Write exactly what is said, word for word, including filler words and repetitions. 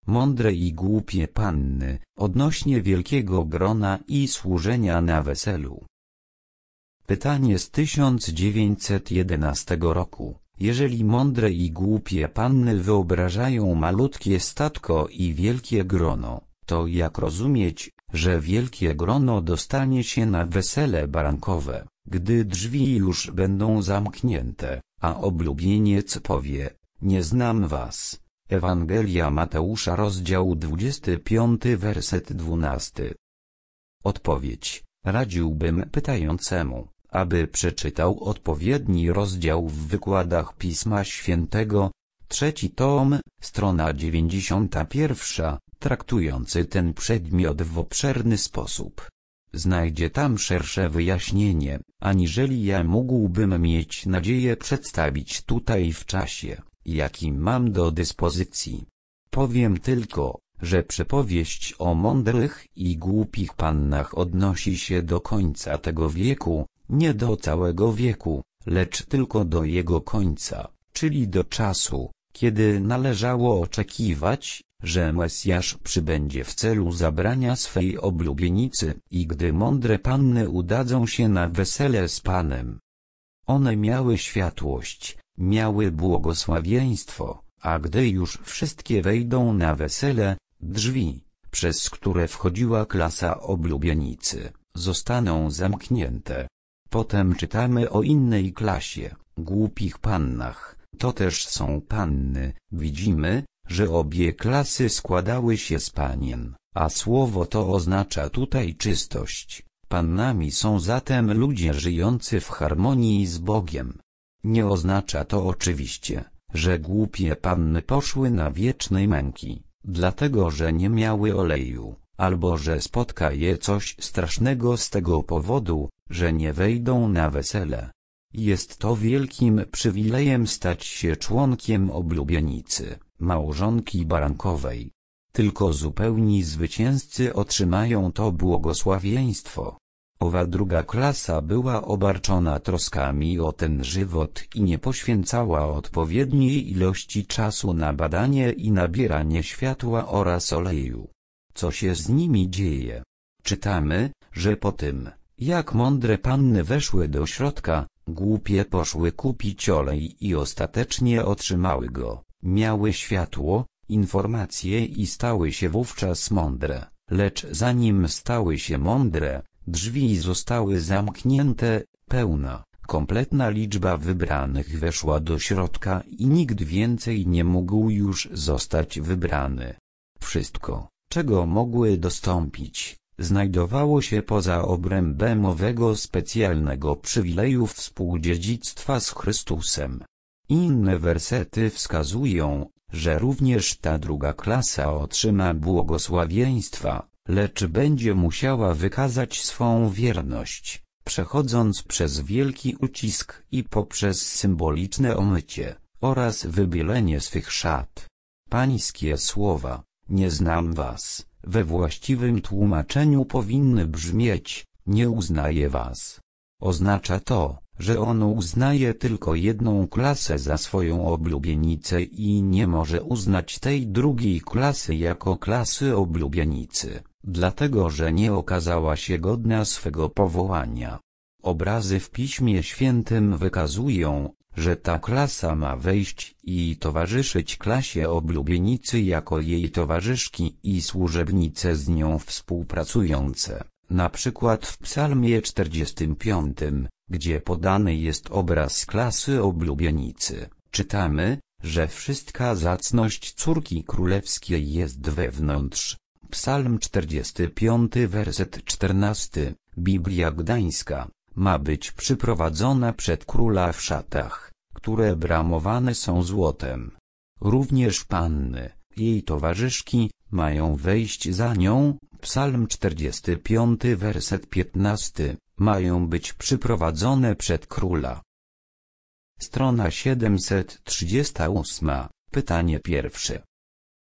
Mądre i głupie panny, odnośnie wielkiego grona i służenia na weselu. Pytanie z tysiąc dziewięćset jedenastego roku. Jeżeli mądre i głupie panny wyobrażają malutkie statko i wielkie grono, to jak rozumieć, że wielkie grono dostanie się na wesele barankowe, gdy drzwi już będą zamknięte, a oblubieniec powie: nie znam was. Ewangelia Mateusza, rozdział dwudziesty piąty, werset dwunasty. Odpowiedź. Radziłbym pytającemu, aby przeczytał odpowiedni rozdział w wykładach Pisma Świętego, trzeci tom, strona dziewięćdziesiąta pierwsza, traktujący ten przedmiot w obszerny sposób. Znajdzie tam szersze wyjaśnienie, aniżeli ja mógłbym mieć nadzieję przedstawić tutaj w czasie, jaki mam do dyspozycji. Powiem tylko, że przypowieść o mądrych i głupich pannach odnosi się do końca tego wieku, nie do całego wieku, lecz tylko do jego końca, czyli do czasu, kiedy należało oczekiwać, że Mesjasz przybędzie w celu zabrania swej oblubienicy i gdy mądre panny udadzą się na wesele z Panem. One miały światłość, miały błogosławieństwo, a gdy już wszystkie wejdą na wesele, drzwi, przez które wchodziła klasa oblubienicy, zostaną zamknięte. Potem czytamy o innej klasie, głupich pannach, to też są panny. Widzimy, że obie klasy składały się z panien, a słowo to oznacza tutaj czystość. Pannami są zatem ludzie żyjący w harmonii z Bogiem. Nie oznacza to oczywiście, że głupie panny poszły na wiecznej męki, dlatego że nie miały oleju, albo że spotka je coś strasznego z tego powodu, że nie wejdą na wesele. Jest to wielkim przywilejem stać się członkiem oblubienicy, małżonki barankowej. Tylko zupełni zwycięzcy otrzymają to błogosławieństwo. Owa druga klasa była obarczona troskami o ten żywot i nie poświęcała odpowiedniej ilości czasu na badanie i nabieranie światła oraz oleju. Co się z nimi dzieje? Czytamy, że po tym, jak mądre panny weszły do środka, głupie poszły kupić olej i ostatecznie otrzymały go, miały światło, informacje i stały się wówczas mądre, lecz zanim stały się mądre, drzwi zostały zamknięte, pełna, kompletna liczba wybranych weszła do środka i nikt więcej nie mógł już zostać wybrany. Wszystko, czego mogły dostąpić, znajdowało się poza obrębem owego specjalnego przywileju współdziedzictwa z Chrystusem. Inne wersety wskazują, że również ta druga klasa otrzyma błogosławieństwa, lecz będzie musiała wykazać swą wierność, przechodząc przez wielki ucisk i poprzez symboliczne omycie, oraz wybielenie swych szat. Pańskie słowa, nie znam was, we właściwym tłumaczeniu powinny brzmieć, nie uznaję was. Oznacza to, że on uznaje tylko jedną klasę za swoją oblubienicę i nie może uznać tej drugiej klasy jako klasy oblubienicy, dlatego że nie okazała się godna swego powołania. Obrazy w Piśmie Świętym wykazują, że ta klasa ma wejść i towarzyszyć klasie oblubienicy jako jej towarzyszki i służebnice z nią współpracujące. Na przykład w Psalmie czterdziestym piątym, gdzie podany jest obraz klasy oblubienicy, czytamy, że wszystka zacność córki królewskiej jest wewnątrz. Psalm czterdziesty piąty, werset czternasty, Biblia Gdańska, ma być przyprowadzona przed króla w szatach, które bramowane są złotem. Również panny, jej towarzyszki, mają wejść za nią. Psalm czterdziesty piąty, werset piętnasty, mają być przyprowadzone przed króla. Strona siedemset trzydziesta ósma, pytanie pierwsze.